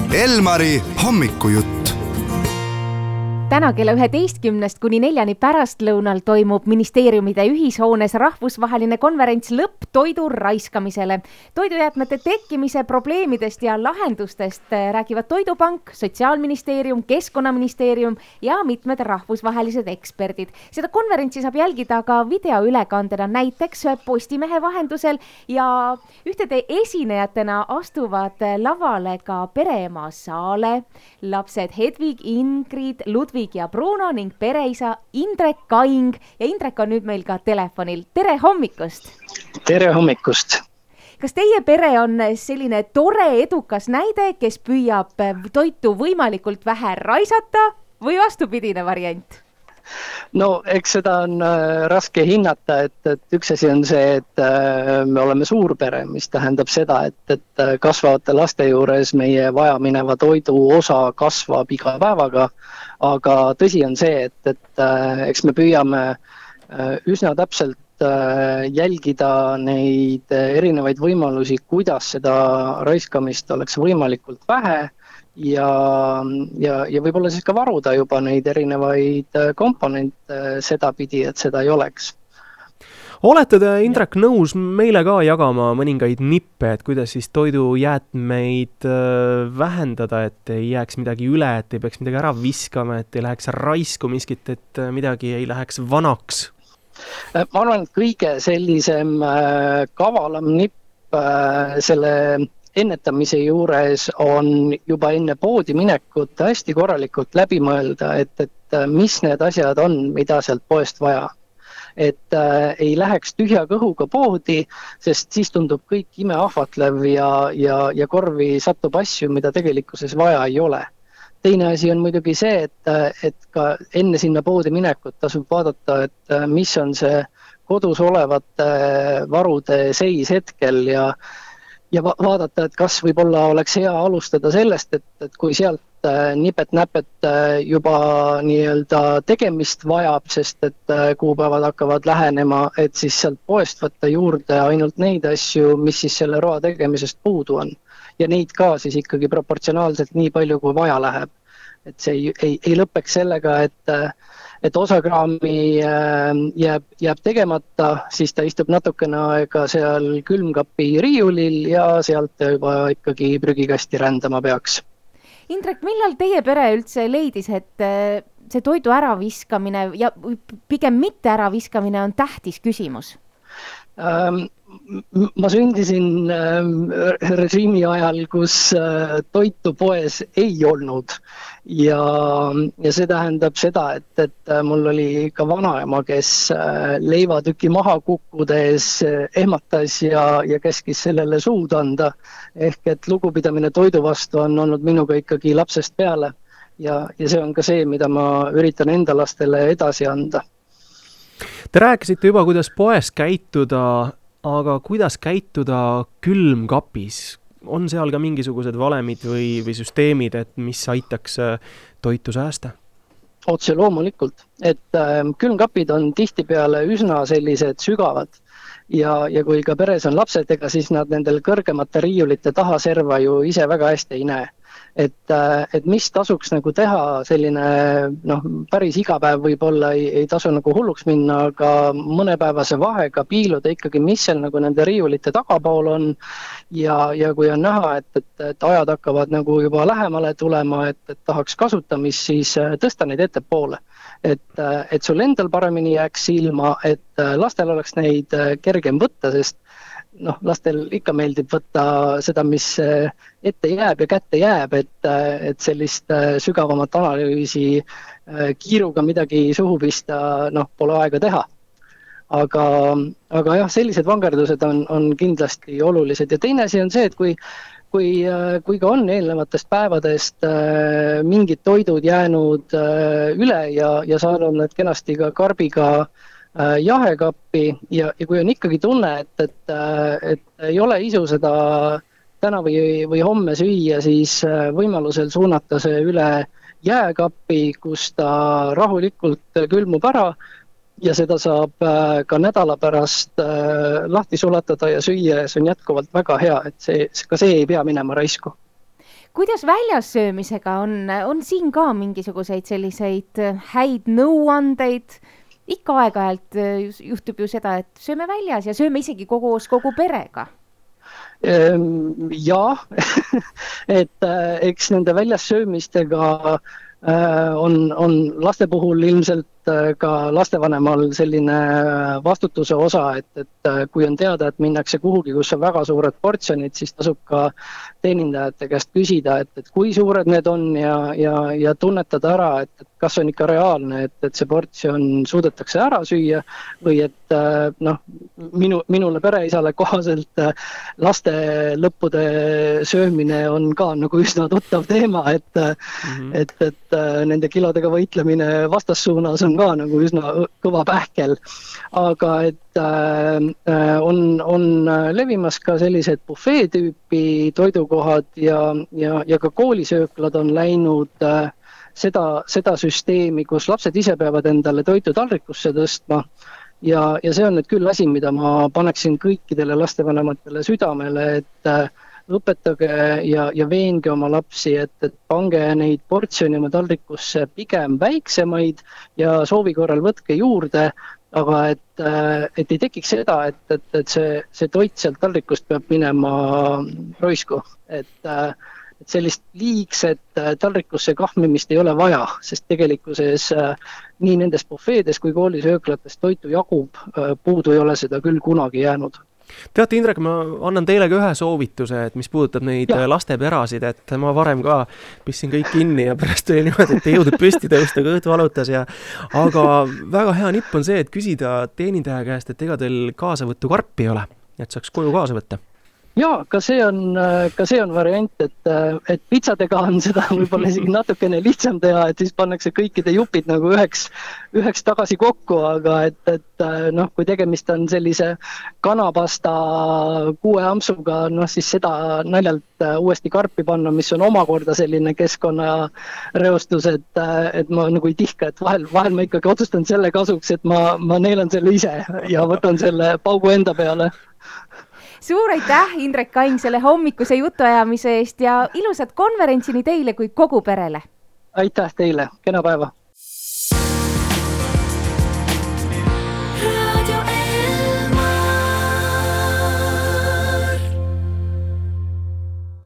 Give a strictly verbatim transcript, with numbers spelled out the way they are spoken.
Elmari hommikujutt. Täna kella üheteistkümnest kuni neljani pärastlõunal toimub ministeeriumide ühishoones rahvusvaheline konverents lõpp toidu raiskamisele. Toidujäätmete tekkimise probleemidest ja lahendustest räägivad Toidupank, Sotsiaalministeerium, Keskkonnaministeerium ja mitmed rahvusvahelised eksperdid. Seda konverentsi saab jälgida ka videoülekandena näiteks Postimehe vahendusel ja ühtede esinejatena astuvad lavale ka pereema Saale, lapsed Hedvig, Ingrid, Ludvig ja Bruno ning pereisa Indrek Kaing ja Indrek on nüüd meil ka telefonil. Tere hommikust! Tere hommikust! Kas teie pere on selline tore edukas näide, kes püüab toitu võimalikult vähe raisata või vastupidine variant? No, eks seda on äh, raske hinnata, et, et üks asi on see, et äh, me oleme suurpere, mis tähendab seda, et, et kasvavate laste juures meie vajamineva toidu osa kasvab iga päevaga, aga tõsi on see, et, et äh, eks me püüame äh, üsna täpselt äh, jälgida neid erinevaid võimalusi, kuidas seda raiskamist oleks võimalikult vähe, ja, ja, ja võib-olla siis ka varuda juba neid erinevaid komponente sedapidi, et seda ei oleks. Olete te, Indrek, nõus meile ka jagama mõningaid nippe, et kuidas siis toidujäätmeid vähendada, et ei jääks midagi üle, et ei peaks midagi ära viskama, et ei läheks raisku miskit, et midagi ei läheks vanaks? Ma arvan, et kõige sellisem kavalam nipp selle ennetamise juures on juba enne poodi minekut hästi korralikult läbi mõelda, et, et mis need asjad on, mida sealt poest vaja. Et äh, ei läheks tühja kõhuga poodi, sest siis tundub kõik imeahvatlev ja, ja, ja korvi satub asju, mida tegelikkuses vaja ei ole. Teine asi on muidugi see, et, et ka enne sinna poodi minekut tasub vaadata, et mis on see kodus olevate varude seis hetkel ja Ja vaadata, et kas võib-olla oleks hea alustada sellest, et, et kui sealt nipet-näpet juba nii-öelda tegemist vajab, sest et kuupäevad hakkavad lähenema, et siis sealt poest võtta juurde ainult neid asju, mis siis selle roa tegemisest puudu on. Ja neid ka siis ikkagi proportsionaalselt nii palju, kui vaja läheb. Et see ei, ei, ei lõpeks sellega, et et osa kraami jääb, jääb tegemata, siis ta istub natukene aega seal külmkapi riiulil ja sealt juba ikkagi prügikasti rändama peaks. Indrek, millal teie pere üldse leidis, et see toidu äraviskamine ja pigem mitte äraviskamine on tähtis küsimus? Ma sündisin režiimi ajal, kus toitu poes ei olnud ja, ja see tähendab seda, et, et mul oli ka vanaema, kes leivatüki maha kukkudes ehmatas ja, ja käskis sellele suud anda. Ehk et lugupidamine toidu vastu on olnud minuga ikkagi lapsest peale ja, ja see on ka see, mida ma üritan enda lastele edasi anda. Te rääkisite juba, kuidas poes käituda, aga kuidas käituda külmkapis? On seal ka mingisugused valemid või, või süsteemid, et mis aitaks toitu säästa? Otse loomulikult, et äh, külmkapid on tihtipeale üsna sellised sügavad ja, ja kui ka peres on lapsed, ega siis nad nendel kõrgemate riiulite taha serva ju ise väga hästi ei näe. Et, et mis tasuks nagu teha selline, noh, päris iga päev võib-olla ei, ei tasu nagu hulluks minna, aga mõnepäevase vahega piiluda ikkagi, mis seal nagu nende riiulite tagapool on ja, ja kui on näha, et, et, et ajad hakkavad nagu juba lähemale tulema, et, et tahaks kasutamist, siis tõsta neid ettepoole. Et, et sul endal paremini jääks silma, et lastel oleks neid kergem võtta, sest noh, lastel ikka meeldib võtta seda, mis ette jääb ja kätte jääb, et, et sellist sügavamat analüüsi kiiruga midagi suhu pista, noh, pole aega teha. Aga, aga jah, sellised vangerdused on, on kindlasti olulised. Ja teine asi on see, et kui, kui, kui ka on eelnevatest päevadest mingid toidud jäänud üle ja, ja saanud need kenasti ka karbiga jahekappi ja, ja kui on ikkagi tunne, et, et, et ei ole isu seda täna või, või homme süüa, siis võimalusel suunata see üle jääkappi, kus ta rahulikult külmub ära ja seda saab ka nädala pärast lahti sulatada ja süüa ja see on jätkuvalt väga hea, et see, ka see ei pea minema raisku. kuidas väljas söömisega on, on siin ka mingisuguseid selliseid häid nõuandeid? Ikka aeg-ajalt juhtub ju seda, et sööme väljas ja sööme isegi koos kogu perega. Ja, et eks nende väljas söömistega on, on laste puhul ilmselt ka lastevanemal selline vastutuse osa, et, et kui on teada, et minnakse kuhugi, kus on väga suured portsjonid, siis tasub ka teenindajate käest küsida, et, et kui suured need on ja, ja, ja tunnetada ära, et, et kas on ikka reaalne, et, et see portsjon suudetakse ära süüa või et noh, minu, minule pereisale kohaselt laste lõppude söömine on ka nagu üsna tuttav teema, et, mm-hmm. et, et nende kilodega võitlemine vastassuunas on ka nagu üsna kõva pähkel, aga et äh, on, on levimas ka sellised bufee tüüpi toidukohad ja, ja, ja ka koolisööklad on läinud äh, seda, seda süsteemi, kus lapsed ise peavad endale toitu taldrikusse tõstma ja, ja see on nüüd küll asi, mida ma paneksin kõikidele lastevanematele südamele, et äh, õpetage ja, ja veenge oma lapsi, et, et pange neid portsjoni oma taldrikusse pigem väiksemaid ja soovi korral võtke juurde, aga et, et ei tekiks seda, et, et, et see, see toit sealt taldrikust peab minema roisku. Et, et sellist liigset taldrikusse kahmimist ei ole vaja, sest tegelikkuses nii nendes bufeedes kui koolisööklates toitu jagub, puudu ei ole seda küll kunagi jäänud. Teate, Indrek, ma annan teile ka ühe soovituse, et mis puudutab neid ja. lasteperasid, et ma varem ka pistsin kõik kinni ja pärast oli niimoodi, et ei jõudnud püsti tõusta, kõht valutas ja aga väga hea nipp on see, et küsida teenindaja käest, et ega teil kaasavõttu karpi ei ole, et saaks koju kaasa võtta. Jaa, ka see on, ka see on variant, et, et pitsadega on seda võib-olla isegi natukene lihtsam teha, et siis pannakse kõikide jupid nagu üheks, üheks tagasi kokku, aga et, et noh, kui tegemist on sellise kanapasta kuue ampsuga, noh siis seda naljalt uuesti karpi panna, mis on omakorda selline keskkonnareostus, et, et ma nagu ei tihka, et vahel, vahel ma ikkagi otsustan selle kasuks, et ma, ma neelan selle ise ja võtan selle paugu enda peale. Suur aitäh, Indrek Kaing, selle hommikuse jutuajamise eest ja ilusat konverentsi nii teile kui kogu perele. Aitäh teile, kena päeva!